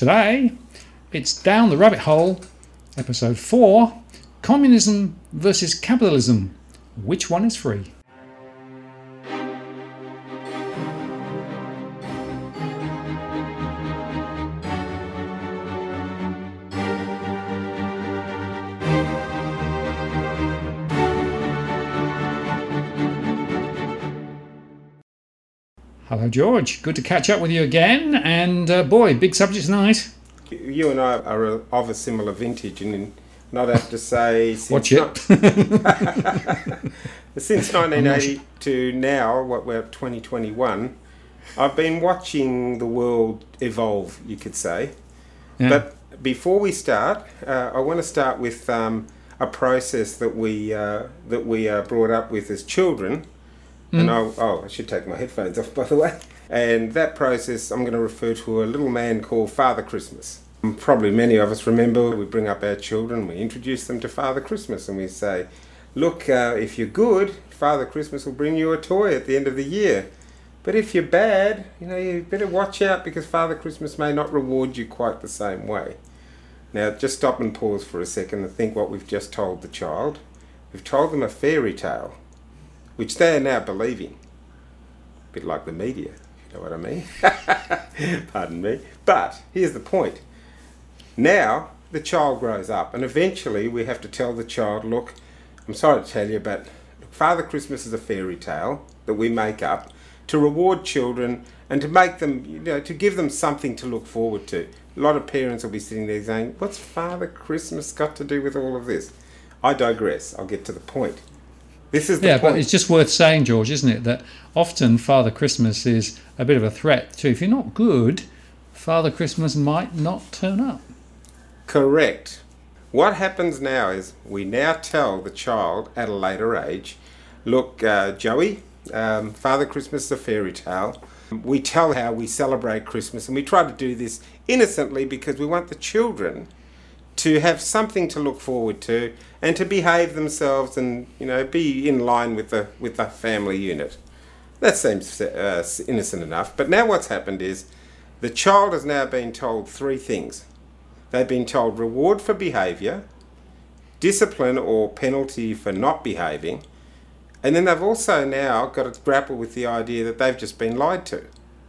Today, it's Down the Rabbit Hole, episode 4, Communism versus Capitalism. Which one is free? Hello, George. Good to catch up with you again. And boy, big subject tonight. You and I are of a similar vintage, and not have to say since Watch it. Since 1980 to now, what we're 2021, I've been watching the world evolve, you could say. Yeah. But before we start, I want to start with a process that we are brought up with as children. And I should take my headphones off, by the way. And that process, I'm going to refer to a little man called Father Christmas. Probably many of us remember, we bring up our children, we introduce them to Father Christmas, and we say, look, if you're good, Father Christmas will bring you a toy at the end of the year. But if you're bad, you better watch out, because Father Christmas may not reward you quite the same way. Now, just stop and pause for a second and think what we've just told the child. We've told them a fairy tale, which they are now believing. A bit like the media, if you know what I mean. Pardon me. But here's the point. Now the child grows up, and eventually we have to tell the child, look, I'm sorry to tell you, but Father Christmas is a fairy tale that we make up to reward children and to make them, to give them something to look forward to. A lot of parents will be sitting there saying, what's Father Christmas got to do with all of this? I digress. I'll get to the point. This is the point. But it's just worth saying, George, isn't it, that often Father Christmas is a bit of a threat to, if you're not good, Father Christmas might not turn up. Correct. What happens now is we now tell the child at a later age, look, Joey, Father Christmas is a fairy tale. We tell how we celebrate Christmas, and we try to do this innocently because we want the children to have something to look forward to and to behave themselves and be in line with the family unit. That seems innocent enough. But now what's happened is the child has now been told three things. They've been told reward for behaviour, discipline or penalty for not behaving, and then they've also now got to grapple with the idea that they've just been lied to.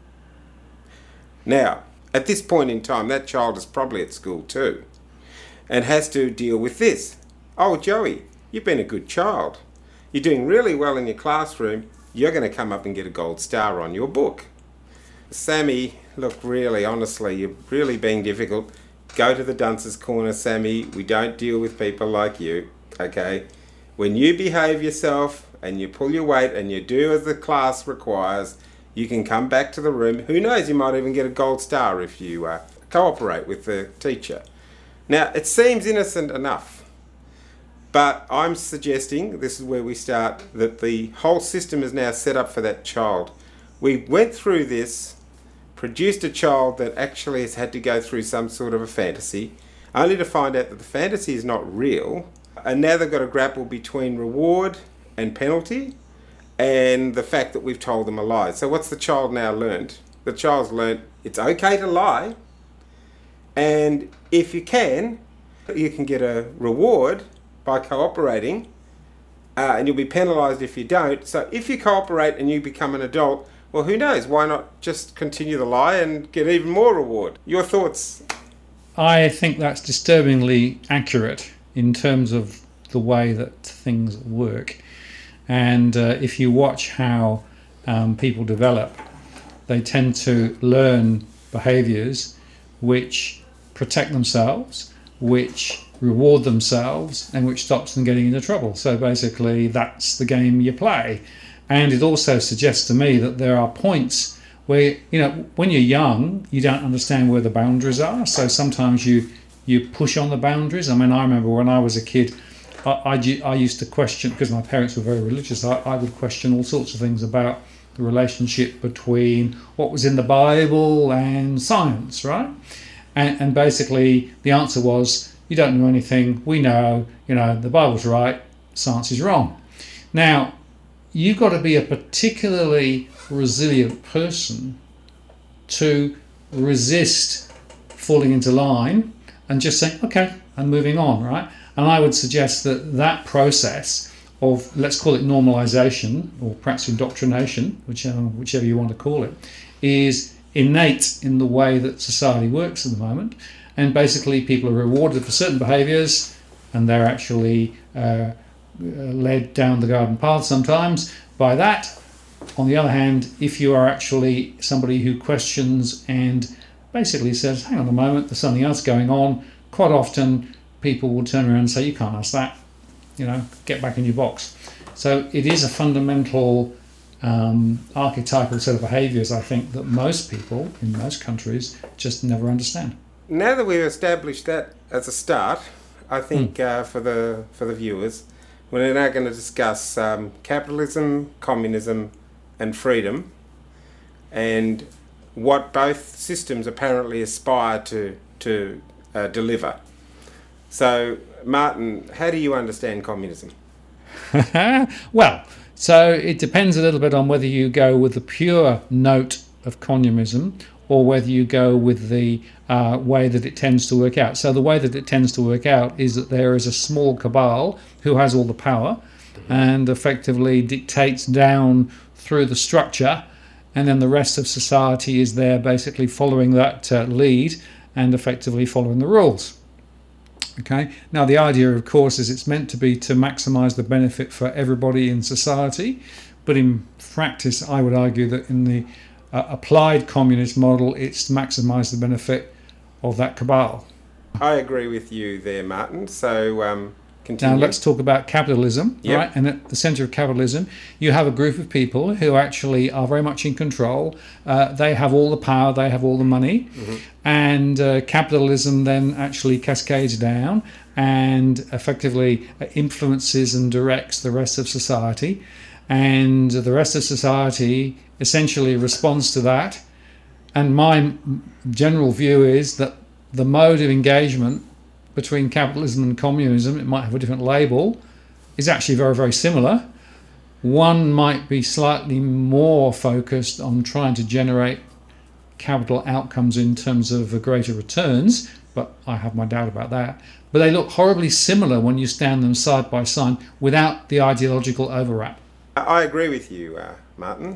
Now, at this point in time, that child is probably at school too, and has to deal with this. Oh, Joey, you've been a good child. You're doing really well in your classroom. You're going to come up and get a gold star on your book. Sammy, look, really, honestly, you're really being difficult. Go to the dunce's corner, Sammy. We don't deal with people like you, okay? When you behave yourself and you pull your weight and you do as the class requires, you can come back to the room. Who knows, you might even get a gold star if you cooperate with the teacher. Now, it seems innocent enough, but I'm suggesting, this is where we start, that the whole system is now set up for that child. We went through this, produced a child that actually has had to go through some sort of a fantasy, only to find out that the fantasy is not real, and now they've got to grapple between reward and penalty, and the fact that we've told them a lie. So what's the child now learned? The child's learned it's okay to lie, and if you can get a reward by cooperating, and you'll be penalised if you don't. So if you cooperate and you become an adult, well, who knows? Why not just continue the lie and get even more reward? Your thoughts? I think that's disturbingly accurate in terms of the way that things work. And if you watch how people develop, they tend to learn behaviours which protect themselves, which reward themselves, and which stops them getting into trouble. So basically, that's the game you play. And it also suggests to me that there are points where, when you're young, you don't understand where the boundaries are. So sometimes you push on the boundaries. I mean, I remember when I was a kid, I used to question, because my parents were very religious, I would question all sorts of things about the relationship between what was in the Bible and science, right? And basically the answer was, you don't know anything, we know, the Bible's right, science is wrong. Now, you've got to be a particularly resilient person to resist falling into line and just saying, okay, I'm moving on, right? And I would suggest that that process of, let's call it normalization or perhaps indoctrination, whichever you want to call it, is innate in the way that society works at the moment. And basically people are rewarded for certain behaviors and they're actually led down the garden path sometimes by that. On the other hand, if you are actually somebody who questions and basically says, hang on a moment, there's something else going on, quite often people will turn around and say, you can't ask that, get back in your box. So it is a fundamental archetypal set of behaviours, I think, that most people in most countries just never understand. Now that we've established that as a start, I think for the viewers, we're now going to discuss capitalism, communism and freedom, and what both systems apparently aspire to deliver. So, Martin, how do you understand communism? Well, so it depends a little bit on whether you go with the pure note of communism or whether you go with the way that it tends to work out. So the way that it tends to work out is that there is a small cabal who has all the power and effectively dictates down through the structure, and then the rest of society is there basically following that lead and effectively following the rules. Okay. Now the idea, of course, is it's meant to be to maximise the benefit for everybody in society, but in practice I would argue that in the applied communist model it's to maximise the benefit of that cabal. I agree with you there, Martin. So continue. Now let's talk about capitalism, Yep. right? And at the centre of capitalism, you have a group of people who actually are very much in control. They have all the power, they have all the money, and capitalism then actually cascades down and effectively influences and directs the rest of society. And the rest of society essentially responds to that. And my general view is that the mode of engagement between capitalism and communism, it might have a different label, is actually very, very similar. One might be slightly more focused on trying to generate capital outcomes in terms of greater returns, but I have my doubt about that. But they look horribly similar when you stand them side by side without the ideological overlap. I agree with you, Martin.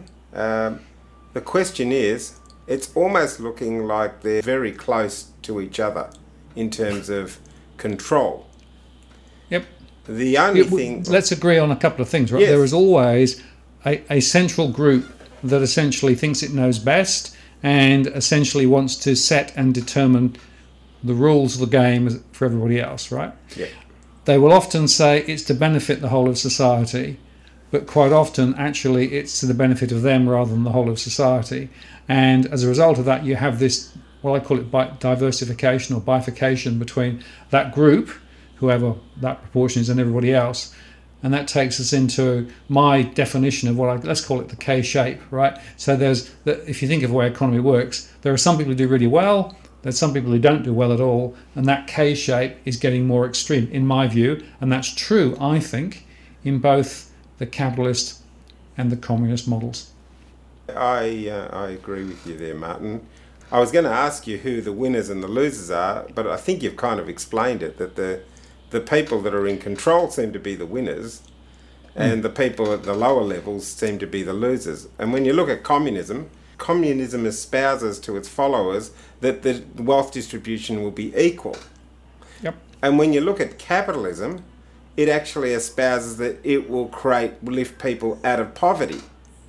The question is, it's almost looking like they're very close to each other in terms of control. Yep. The only thing... Let's agree on a couple of things, right? Yes. There is always a central group that essentially thinks it knows best and essentially wants to set and determine the rules of the game for everybody else, right? Yeah. They will often say it's to benefit the whole of society, but quite often actually it's to the benefit of them rather than the whole of society. And as a result of that, you have this, well, I call it diversification or bifurcation between that group, whoever that proportion is, and everybody else. And that takes us into my definition of let's call it the K-shape, right? So if you think of the way economy works, there are some people who do really well, there's some people who don't do well at all, and that K-shape is getting more extreme, in my view, and that's true, I think, in both the capitalist and the communist models. I agree with you there, Martin. I was going to ask you who the winners and the losers are, but I think you've kind of explained it, that the people that are in control seem to be the winners and the people at the lower levels seem to be the losers. And when you look at communism espouses to its followers that the wealth distribution will be equal. Yep. And when you look at capitalism, it actually espouses that it will lift people out of poverty.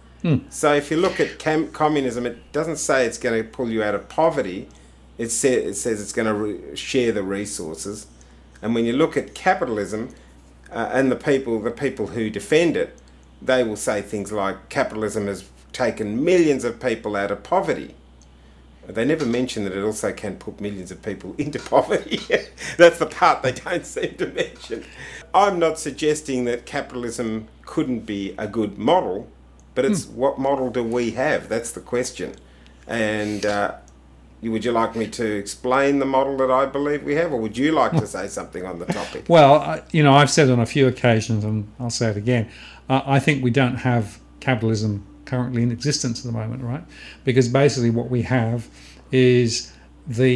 So if you look at communism, it doesn't say it's going to pull you out of poverty. It says it's going to share the resources. And when you look at capitalism and the people who defend it, they will say things like capitalism has taken millions of people out of poverty. They never mention that it also can put millions of people into poverty. That's the part they don't seem to mention. I'm not suggesting that capitalism couldn't be a good model, but it's what model do we have? That's the question. And would you like me to explain the model that I believe we have, or would you like to say something on the topic? Well, I've said on a few occasions, and I'll say it again, I think we don't have capitalism currently in existence at the moment, right? Because basically what we have is the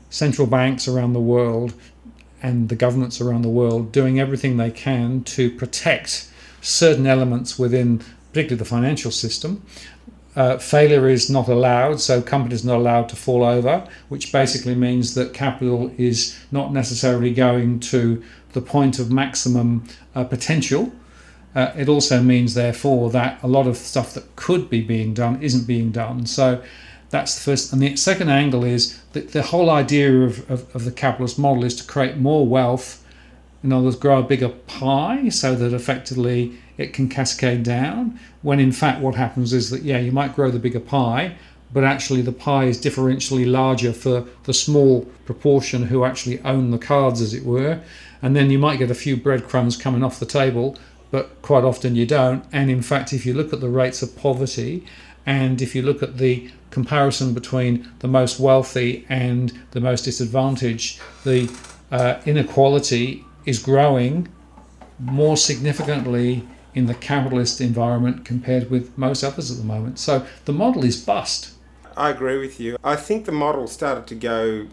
central banks around the world and the governments around the world doing everything they can to protect certain elements within, particularly the financial system. Failure is not allowed, so companies are not allowed to fall over, which basically means that capital is not necessarily going to the point of maximum potential. It also means, therefore, that a lot of stuff that could be being done isn't being done. So that's the first. And the second angle is that the whole idea of the capitalist model is to create more wealth, in other words, grow a bigger pie so that effectively it can cascade down, when in fact what happens is that, yeah, you might grow the bigger pie, but actually the pie is differentially larger for the small proportion who actually own the cards, as it were. And then you might get a few breadcrumbs coming off the table, but quite often you don't. And in fact, if you look at the rates of poverty, and if you look at the comparison between the most wealthy and the most disadvantaged, the inequality is growing more significantly in the capitalist environment compared with most others at the moment. So the model is bust. I agree with you. I think the model started to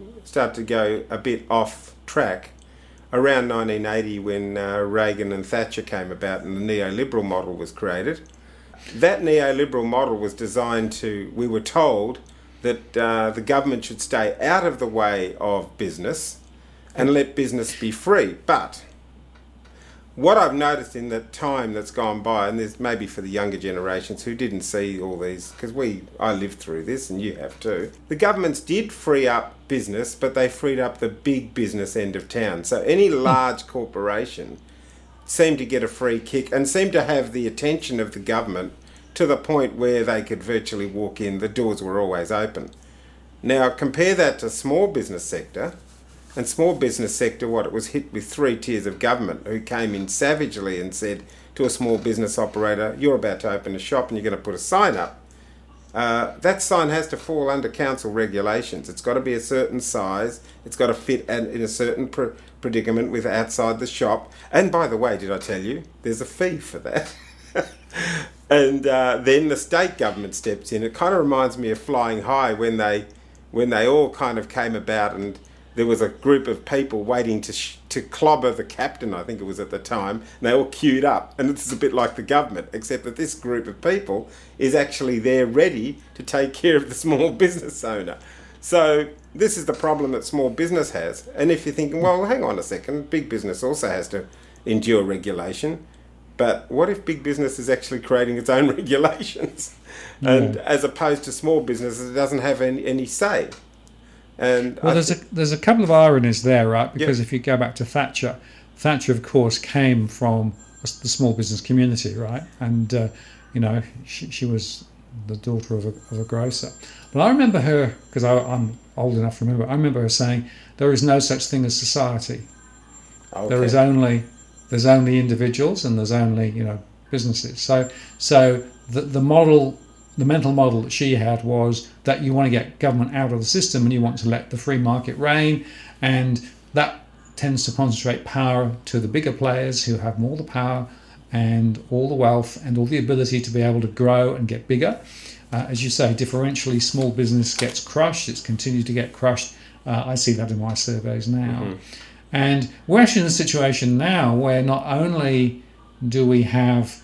go a bit off track around 1980 when Reagan and Thatcher came about and the neoliberal model was created. That neoliberal model was designed to, we were told that the government should stay out of the way of business and let business be free. But what I've noticed in the time that's gone by, and there's maybe for the younger generations who didn't see all these, because I lived through this and you have too, the governments did free up business, but they freed up the big business end of town. So any large corporation seemed to get a free kick and seemed to have the attention of the government to the point where they could virtually walk in, the doors were always open. Now compare that to small business sector. And small business sector, it was hit with 3 tiers of government who came in savagely and said to a small business operator, you're about to open a shop and you're going to put a sign up. That sign has to fall under council regulations. It's got to be a certain size. It's got to fit in a certain predicament with outside the shop. And by the way, did I tell you, there's a fee for that. And then the state government steps in. It kind of reminds me of Flying High when they all kind of came about and there was a group of people waiting to clobber the captain, I think it was at the time, and they all queued up. And this is a bit like the government, except that this group of people is actually there ready to take care of the small business owner. So this is the problem that small business has. And if you're thinking, well, hang on a second, big business also has to endure regulation. But what if big business is actually creating its own regulations? And as opposed to small business, it doesn't have any say. And well, there's a couple of ironies there, right? Because if you go back to Thatcher, of course, came from the small business community, right? And she was the daughter of a grocer. But I remember her, because I'm old enough to remember. I remember her saying, "There is no such thing as society. Okay. There's only individuals, and there's only businesses." So the model. The mental model that she had was that you want to get government out of the system and you want to let the free market reign, and that tends to concentrate power to the bigger players who have more the power and all the wealth and all the ability to be able to grow and get bigger. As you say, differentially, small business gets crushed. It's continued to get crushed. I see that in my surveys now. Mm-hmm. And we're actually in a situation now where not only do we have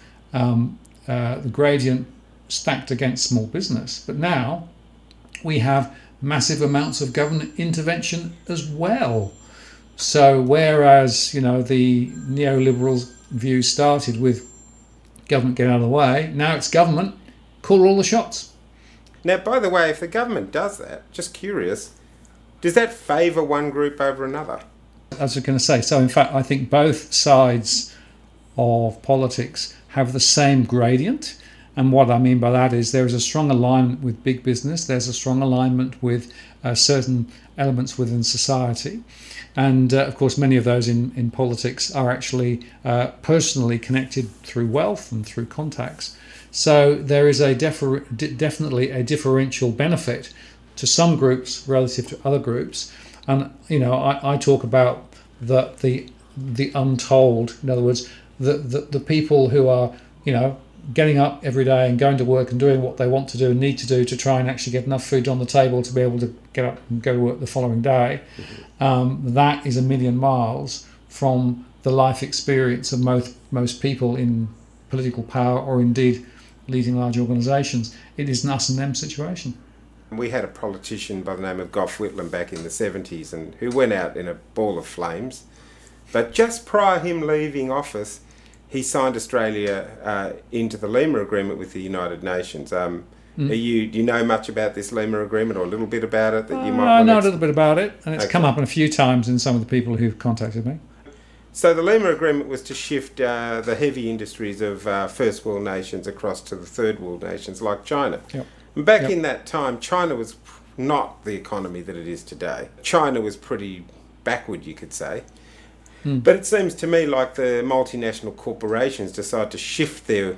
the gradient stacked against small business, but now we have massive amounts of government intervention as well. So whereas the neoliberal view started with government getting out of the way, now it's government call all the shots. Now, by the way, if the government does that, just curious, does that favour one group over another? I was going to say, so in fact I think both sides of politics have the same gradient. And what I mean by that is there is a strong alignment with big business. There's a strong alignment with certain elements within society. And of course, many of those in politics are actually personally connected through wealth and through contacts. So there is definitely a differential benefit to some groups relative to other groups. And, I talk about the untold, in other words, the people who are, getting up every day and going to work and doing what they want to do and need to do to try and actually get enough food on the table to be able to get up and go to work the following day, that is a million miles from the life experience of most people in political power or indeed leading large organisations. It is an us and them situation. We had a politician by the name of Gough Whitlam back in the 70s and who went out in a ball of flames. But just prior to him leaving office, he signed Australia into the Lima Agreement with the United Nations. Do you know much about this Lima Agreement or a little bit about it that you might I know a little bit about it, and it's come up a few times in some of the people who've contacted me. So the Lima Agreement was to shift the heavy industries of first world nations across to the third world nations like China. Yep. And back in that time, China was not the economy that it is today. China was pretty backward, you could say. But it seems to me like the multinational corporations decide to shift their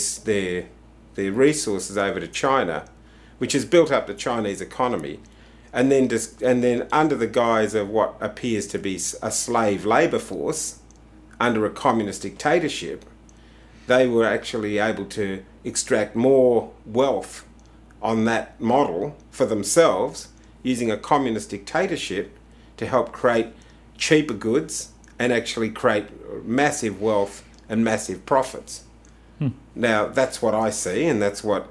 resources over to China, which has built up the Chinese economy, and then under the guise of what appears to be a slave labour force under a communist dictatorship, they were actually able to extract more wealth on that model for themselves using a communist dictatorship to help create cheaper goods and actually create massive wealth and massive profits. Now, that's what I see, and that's what...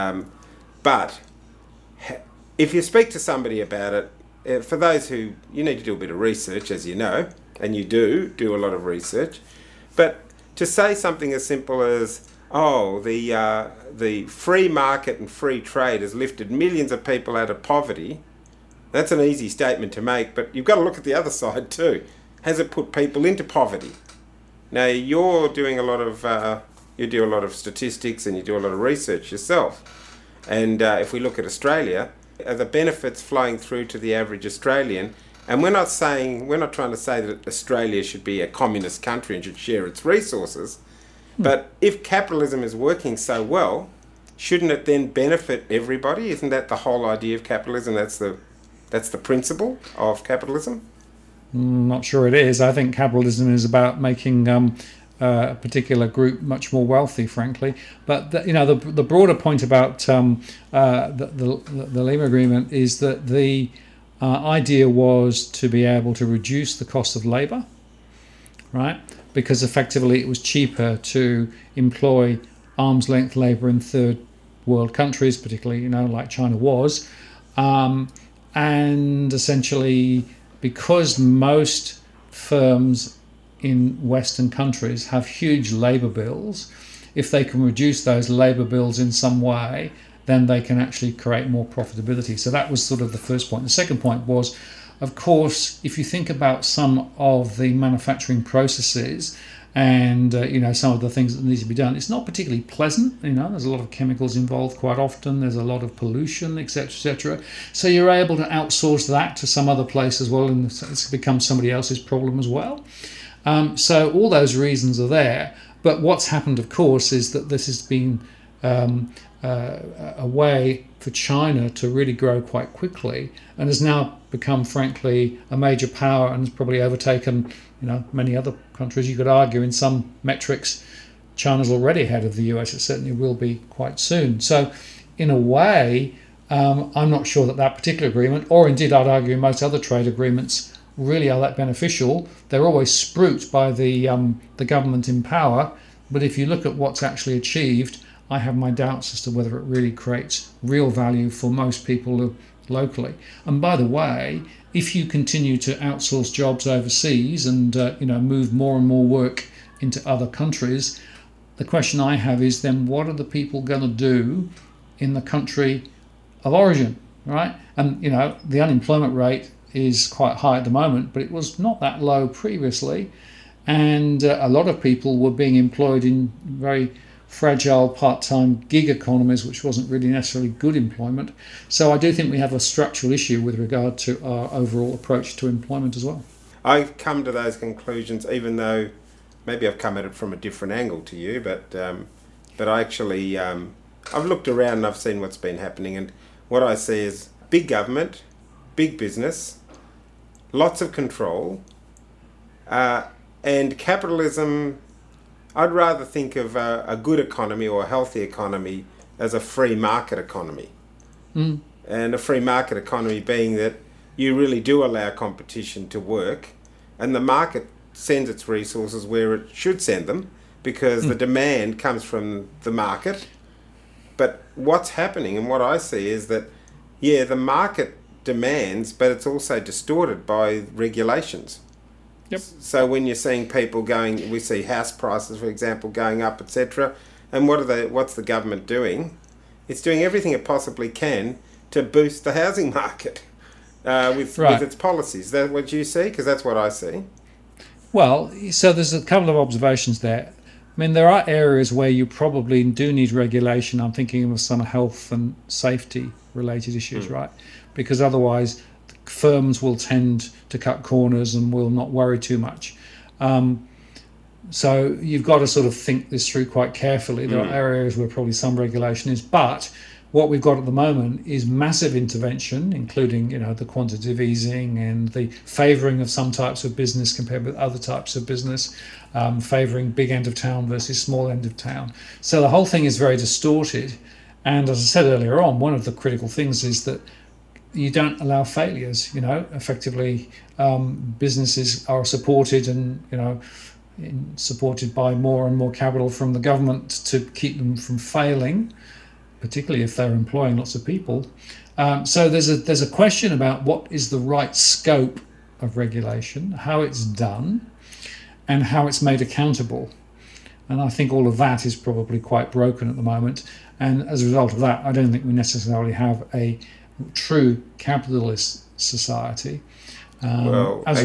but if you speak to somebody about it, for those who... You need to do a bit of research, as you know, and you do a lot of research. But to say something as simple as, the free market and free trade has lifted millions of people out of poverty, that's an easy statement to make, but you've got to look at the other side too. Has it put people into poverty? Now, you do a lot of statistics and you do a lot of research yourself. And if we look at Australia, are the benefits flowing through to the average Australian? And we're not trying to say that Australia should be a communist country and should share its resources. But if capitalism is working so well, shouldn't it then benefit everybody? Isn't that the whole idea of capitalism? That's the principle of capitalism? Not sure it is. I think capitalism is about making a particular group much more wealthy, frankly. But the broader point about the Lima Agreement is that the idea was to be able to reduce the cost of labour, right? Because effectively it was cheaper to employ arm's length labour in third world countries, particularly like China was, and essentially, because most firms in Western countries have huge labour bills, if they can reduce those labour bills in some way, then they can actually create more profitability. So that was sort of the first point. The second point was, of course, if you think about some of the manufacturing processes and some of the things that need to be done, it's not particularly pleasant. There's a lot of chemicals involved quite often. There's a lot of pollution, etc., etc. So you're able to outsource that to some other place as well, and it's become somebody else's problem as well. So all those reasons are there. But what's happened, of course, is that this has been a way for China to really grow quite quickly, and has now become, frankly, a major power and has probably overtaken many other countries. You could argue in some metrics China's already ahead of the US. It certainly will be quite soon. So in a way, I'm not sure that particular agreement, or indeed I'd argue most other trade agreements, really are that beneficial. They're always spruiked by the government in power, but if you look at what's actually achieved, I have my doubts as to whether it really creates real value for most people locally. And by the way, if you continue to outsource jobs overseas and move more and more work into other countries, the question I have is then what are the people going to do in the country of origin, right? And the unemployment rate is quite high at the moment, but it was not that low previously, and a lot of people were being employed in very fragile part-time gig economies, which wasn't really necessarily good employment. So I do think we have a structural issue with regard to our overall approach to employment as well. I've come to those conclusions, even though maybe I've come at it from a different angle to you, but I actually I've looked around and I've seen what's been happening, and what I see is big government, big business, lots of control, and capitalism I'd rather think of a good economy or a healthy economy as a free market economy. Mm. And a free market economy being that you really do allow competition to work, and the market sends its resources where it should send them, because the demand comes from the market. But what's happening, and what I see, is that, yeah, the market demands, but it's also distorted by regulations. Yep. So when you're seeing people going, we see house prices, for example, going up, etc. And what's the government doing? It's doing everything it possibly can to boost the housing market with its policies. Is that what you see? Because that's what I see. Well, so there's a couple of observations there. I mean, there are areas where you probably do need regulation. I'm thinking of some health and safety related issues, right? Because otherwise firms will tend to cut corners and will not worry too much. So you've got to sort of think this through quite carefully. There are areas where probably some regulation is, but what we've got at the moment is massive intervention, including, the quantitative easing and the favouring of some types of business compared with other types of business, favouring big end of town versus small end of town. So the whole thing is very distorted. And as I said earlier on, one of the critical things is that you don't allow failures. Effectively, businesses are supported and, supported by more and more capital from the government to keep them from failing, particularly if they're employing lots of people. So there's a question about what is the right scope of regulation, how it's done, and how it's made accountable. And I think all of that is probably quite broken at the moment. And as a result of that, I don't think we necessarily have a true capitalist society. As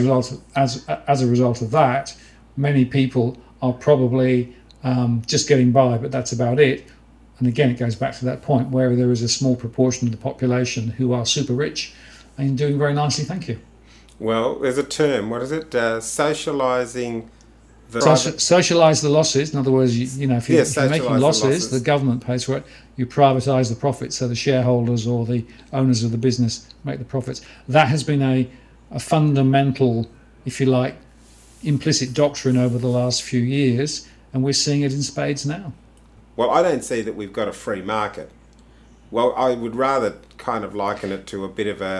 a result of that, many people are probably just getting by, but that's about it. And again, it goes back to that point where there is a small proportion of the population who are super rich and doing very nicely, thank you. Well, there's a term, what is it? Socialising the... Socialise the losses. In other words, if you're making losses, the government pays for it. You privatise the profits, so the shareholders or the owners of the business make the profits. That has been a fundamental, if you like, implicit doctrine over the last few years, and we're seeing it in spades now. Well, I don't see that we've got a free market. Well, I would rather kind of liken it to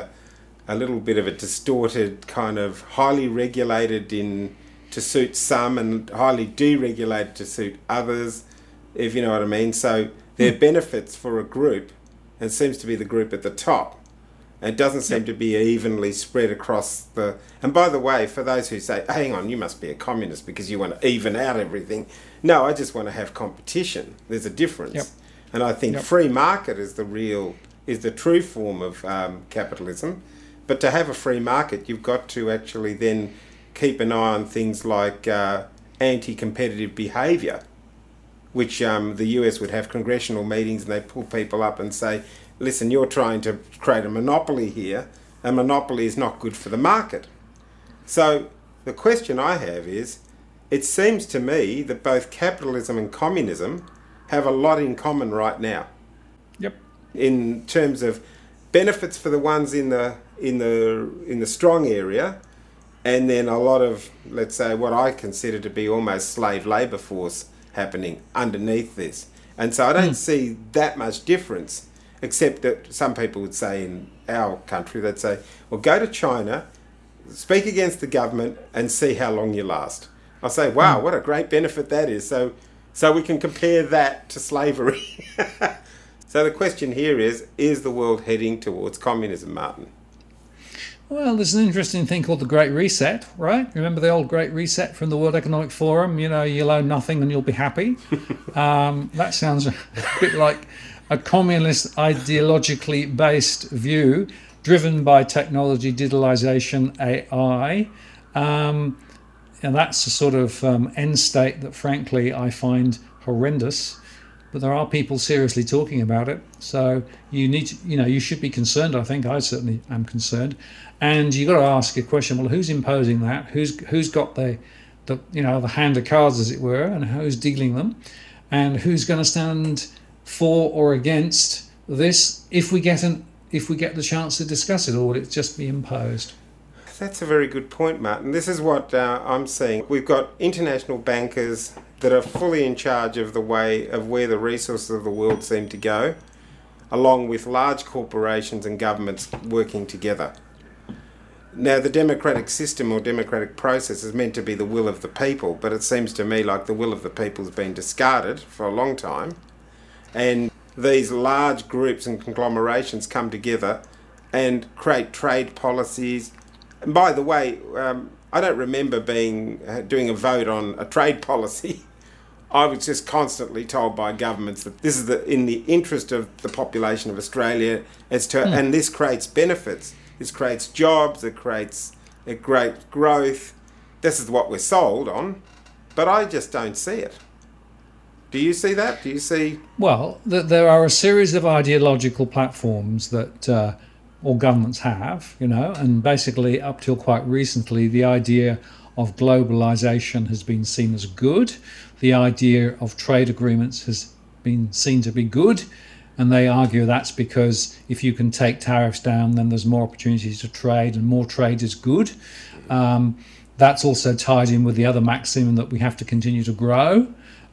a little bit of a distorted kind of highly regulated to suit some and highly deregulated to suit others, if you know what I mean. So there are benefits for a group, and it seems to be the group at the top. And it doesn't seem to be evenly spread across the... And by the way, for those who say, hang on, you must be a communist because you want to even out everything. No, I just want to have competition. There's a difference. Yep. And I think free market is the true form of capitalism. But to have a free market, you've got to actually then keep an eye on things like anti-competitive behaviour, which the US would have congressional meetings and they pull people up and say, listen, you're trying to create a monopoly here. A monopoly is not good for the market. So the question I have is, it seems to me that both capitalism and communism have a lot in common right now. Yep. In terms of benefits for the ones in the strong area, and then a lot of, let's say, what I consider to be almost slave labour force happening underneath this. And so I don't see that much difference. Except that some people would say in our country, they'd say, well, go to China, speak against the government and see how long you last. I say, wow, what a great benefit that is. So we can compare that to slavery. So the question here is the world heading towards communism, Martin? Well, there's an interesting thing called the Great Reset, right? Remember the old Great Reset from the World Economic Forum? You'll own nothing and you'll be happy. That sounds a bit like a communist ideologically based view driven by technology, digitalization, AI. And that's a sort of end state that, frankly, I find horrendous. But there are people seriously talking about it. So you should be concerned, I think. I certainly am concerned. And you've got to ask a question, well, who's imposing that? Who's got the hand of cards, as it were, and who's dealing them? And who's going to stand for or against this if we get the chance to discuss it, or will it just be imposed? That's a very good point, Martin. This is what I'm seeing. We've got international bankers that are fully in charge of the way of where the resources of the world seem to go, along with large corporations and governments working together. Now, the democratic system or democratic process is meant to be the will of the people, but it seems to me like the will of the people has been discarded for a long time, and these large groups and conglomerations come together and create trade policies. And by the way, I don't remember doing a vote on a trade policy. I was just constantly told by governments that this is in the interest of the population of Australia, and this creates benefits. This creates jobs, it creates great growth. This is what we're sold on, but I just don't see it. Do you see that? Do you see... Well, there are a series of ideological platforms that all governments have, and basically up till quite recently, the idea of globalization has been seen as good. The idea of trade agreements has been seen to be good. And they argue that's because if you can take tariffs down, then there's more opportunities to trade, and more trade is good. That's also tied in with the other maxim that we have to continue to grow.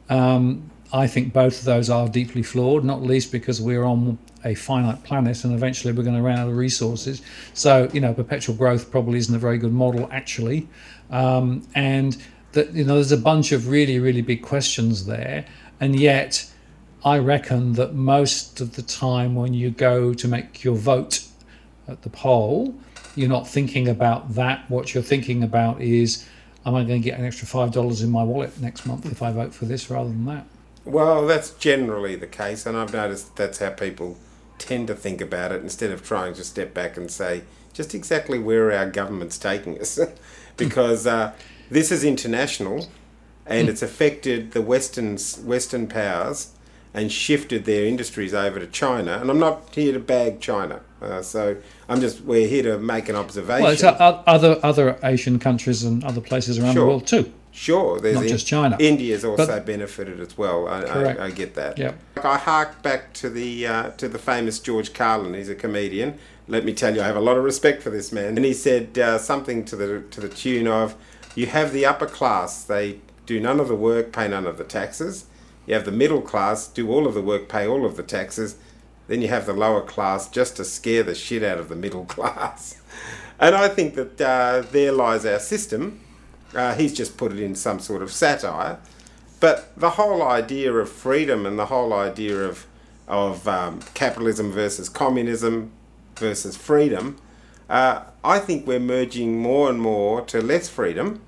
I think both of those are deeply flawed, not least because we're on a finite planet and eventually we're going to run out of resources. So, perpetual growth probably isn't a very good model, actually. And that, there's a bunch of really, really big questions there. And yet, I reckon that most of the time when you go to make your vote at the poll, you're not thinking about that. What you're thinking about is, am I going to get an extra $5 in my wallet next month if I vote for this rather than that? Well, that's generally the case, and I've noticed that's how people tend to think about it, instead of trying to step back and say just exactly where our government's taking us. Because this is international, and it's affected the Western powers and shifted their industries over to China. And I'm not here to bag China. So we're here to make an observation. Well, it's other Asian countries and other places around the world too. Sure, there's not just China. India's also benefited as well. I get that. Yep. I hark back to the famous George Carlin. He's a comedian. Let me tell you, I have a lot of respect for this man. And he said something to the tune of, "You have the upper class; they do none of the work, pay none of the taxes. You have the middle class, do all of the work, pay all of the taxes. Then you have the lower class just to scare the shit out of the middle class." And I think that there lies our system. He's just put it in some sort of satire. But the whole idea of freedom and the whole idea of capitalism versus communism versus freedom, I think we're merging more and more to less freedom.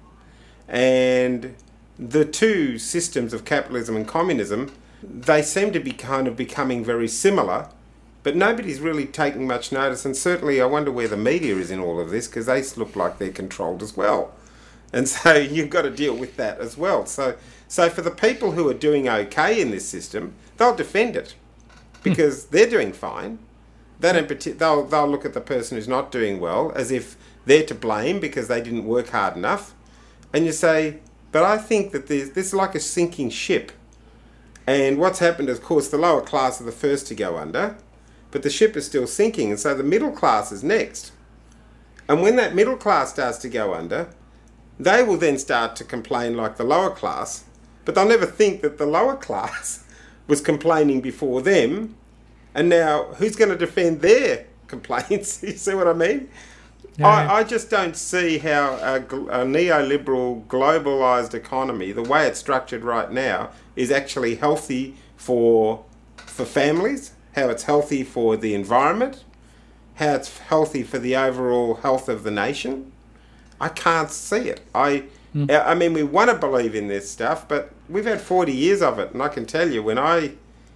And the two systems of capitalism and communism, they seem to be kind of becoming very similar, but nobody's really taking much notice. And certainly I wonder where the media is in all of this, because they look like they're controlled as well. And so you've got to deal with that as well. So for the people who are doing okay in this system, they'll defend it because they're doing fine. They'll look at the person who's not doing well as if they're to blame because they didn't work hard enough. And you say, but I think that this is like a sinking ship. And what's happened, of course, the lower class are the first to go under, but the ship is still sinking. And so the middle class is next. And when that middle class starts to go under, they will then start to complain like the lower class, but they'll never think that the lower class was complaining before them. And now who's going to defend their complaints? You see what I mean? Yeah. I just don't see how a neoliberal globalized economy, the way it's structured right now, is actually healthy for families, how it's healthy for the environment, how it's healthy for the overall health of the nation. I can't see it. I mean, we want to believe in this stuff, but we've had 40 years of it, and I can tell you, when I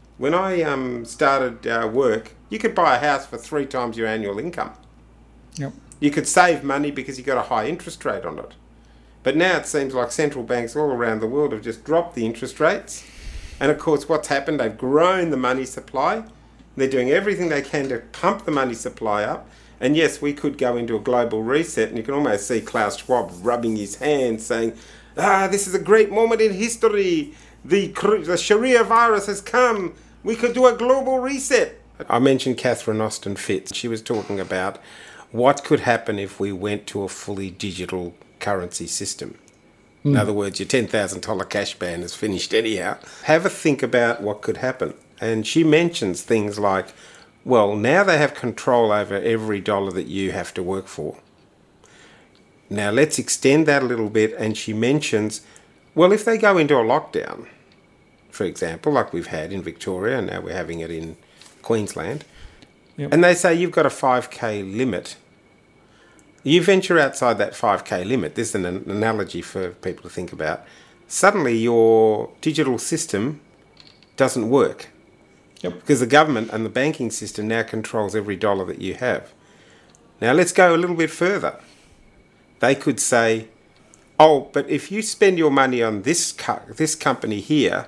started work, you could buy a house for 3 times your annual income. Yep. You could save money because you got a high interest rate on it. But now it seems like central banks all around the world have just dropped the interest rates. And of course, what's happened, they've grown the money supply. They're doing everything they can to pump the money supply up. And yes, we could go into a global reset, and you can almost see Klaus Schwab rubbing his hands saying, this is a great moment in history. The Sharia virus has come. We could do a global reset. I mentioned Catherine Austin Fitts. She was talking about what could happen if we went to a fully digital currency system? In other words, your $10,000 cash ban is finished anyhow. Have a think about what could happen. And she mentions things like, well, now they have control over every dollar that you have to work for. Now let's extend that a little bit, and she mentions, well, if they go into a lockdown, for example, like we've had in Victoria, and now we're having it in Queensland, and they say you've got a 5K limit, you venture outside that 5K limit, this is an analogy for people to think about, suddenly your digital system doesn't work. Because the government and the banking system now controls every dollar that you have. Now let's go a little bit further. They could say, oh, but if you spend your money on this company here,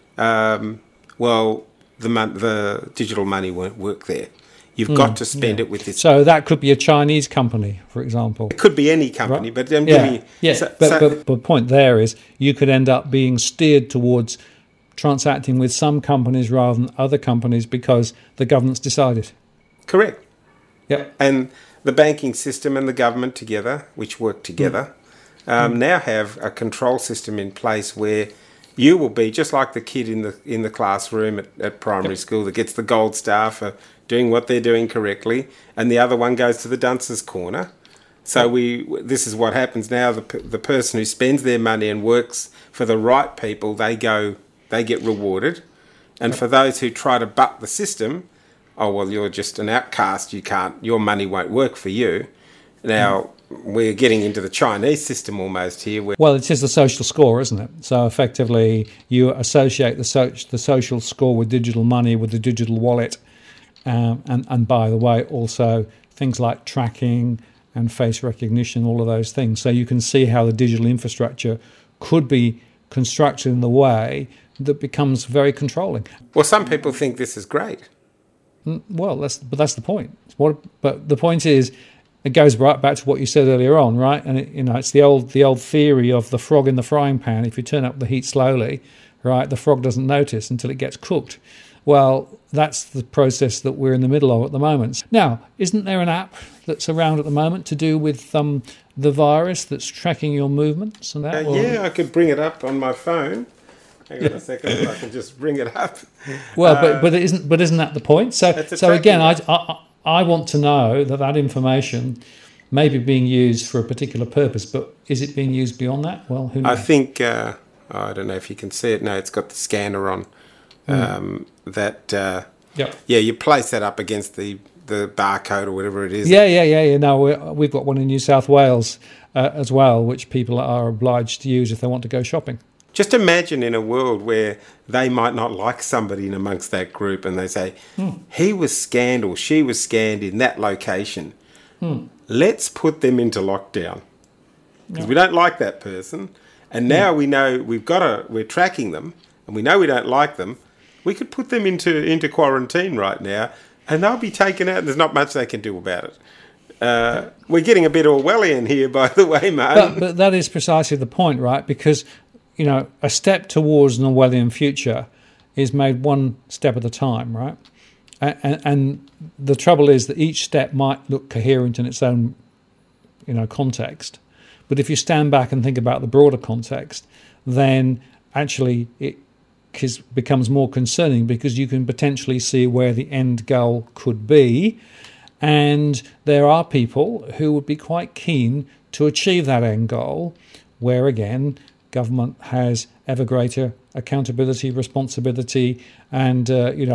well, the digital money won't work there. You've got to spend it with this. So that could be a Chinese company, for example. It could be any company, right? But I'm giving you... But the point there is you could end up being steered towards transacting with some companies rather than other companies because the government's decided. Correct. Yep. And the banking system and the government together, which work together, now have a control system in place where you will be just like the kid in the classroom at primary school that gets the gold star for doing what they're doing correctly, and the other one goes to the dunce's corner. So this is what happens now. The person who spends their money and works for the right people, they get rewarded. And for those who try to butt the system, oh, well, you're just an outcast, your money won't work for you. Now, we're getting into the Chinese system almost here. Well, it is the social score, isn't it? So effectively, you associate the social score with digital money, with the digital wallet. And by the way, also things like tracking and face recognition, all of those things. So you can see how the digital infrastructure could be constructed in the way that becomes very controlling. Well, some people think this is great. Well, that's the point. But the point is, it goes right back to what you said earlier on, right? And it's the old theory of the frog in the frying pan. If you turn up the heat slowly, right, the frog doesn't notice until it gets cooked. Well, that's the process that we're in the middle of at the moment. Now, isn't there an app that's around at the moment to do with the virus that's tracking your movements and that? Yeah, I could bring it up on my phone. Hang on a second, I can just bring it up. Well, but isn't that the point? So again, I want to know that information may be being used for a particular purpose, but is it being used beyond that? Well, who knows? I think I don't know if you can see it. No, it's got the scanner on. You place that up against the barcode or whatever it is. Yeah. No, we've got one in New South Wales as well, which people are obliged to use if they want to go shopping. Just imagine in a world where they might not like somebody in amongst that group and they say, he was scanned or she was scanned in that location. Let's put them into lockdown because we don't like that person. And now we know we're tracking them and we know we don't like them. We could put them into quarantine right now and they'll be taken out and there's not much they can do about it. We're getting a bit Orwellian here, by the way, Martin. But that is precisely the point, right? Because, a step towards an Orwellian future is made one step at a time, right? And the trouble is that each step might look coherent in its own, context. But if you stand back and think about the broader context, then actually it becomes more concerning because you can potentially see where the end goal could be. And there are people who would be quite keen to achieve that end goal, where, again, government has ever greater accountability, responsibility, and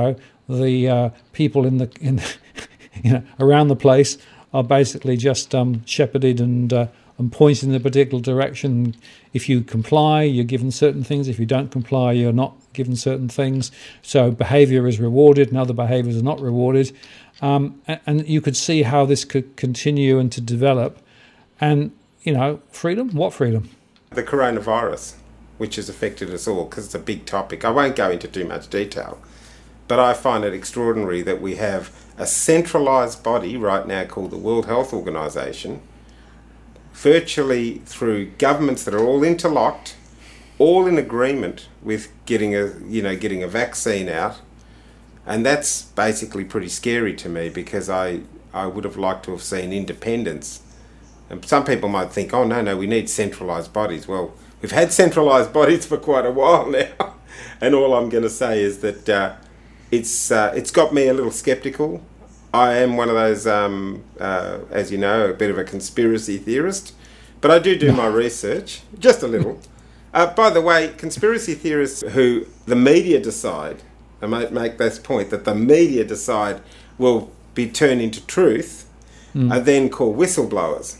the people in the around the place are basically just shepherded and pointed in a particular direction. If you comply, you're given certain things. If you don't comply, you're not given certain things. So behaviour is rewarded, and other behaviours are not rewarded. And you could see how this could continue and to develop. And freedom. What freedom? The coronavirus, which has affected us all, because it's a big topic. I won't go into too much detail, but I find it extraordinary that we have a centralised body right now called the World Health Organization, virtually through governments that are all interlocked, all in agreement with getting a vaccine out, and that's basically pretty scary to me because I I would have liked to have seen independence. And some people might think, oh, no, we need centralised bodies. Well, we've had centralised bodies for quite a while now. And all I'm going to say is that it's got me a little sceptical. I am one of those, as you know, a bit of a conspiracy theorist. But I do my research, just a little. By the way, conspiracy theorists who the media decide, I might make this point, that the media decide will be turned into truth, are then called whistleblowers.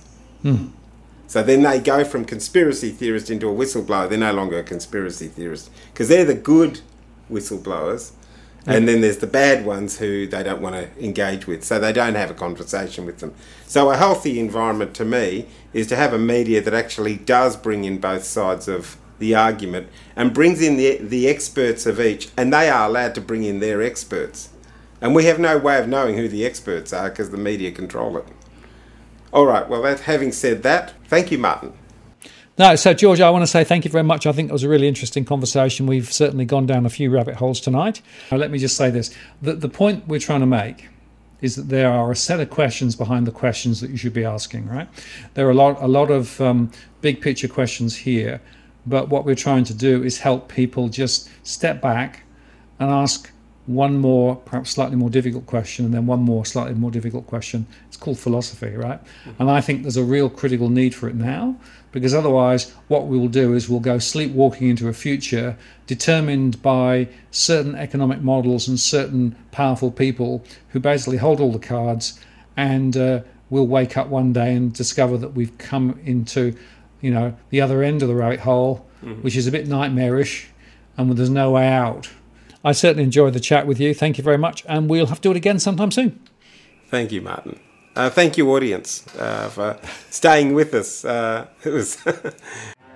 So then they go from conspiracy theorist into a whistleblower. They're no longer a conspiracy theorist because they're the good whistleblowers, and then there's the bad ones who they don't want to engage with, so they don't have a conversation with them. So a healthy environment to me is to have a media that actually does bring in both sides of the argument and brings in the experts of each, and they are allowed to bring in their experts. And we have no way of knowing who the experts are because the media control it. All right, well, having said that, thank you, Martin. No, so George, I want to say thank you very much. I think it was a really interesting conversation. We've certainly gone down a few rabbit holes tonight. Now, let me just say this. The point we're trying to make is that there are a set of questions behind the questions that you should be asking, right? There are a lot of big picture questions here, but what we're trying to do is help people just step back and ask one more, perhaps slightly more difficult question, and then one more slightly more difficult question. It's called philosophy, right? And I think there's a real critical need for it now, because otherwise what we will do is we'll go sleepwalking into a future determined by certain economic models and certain powerful people who basically hold all the cards, and we'll wake up one day and discover that we've come into, the other end of the rabbit hole, which is a bit nightmarish, and there's no way out. I certainly enjoyed the chat with you. Thank you very much. And we'll have to do it again sometime soon. Thank you, Martin. Thank you, audience, for staying with us. It was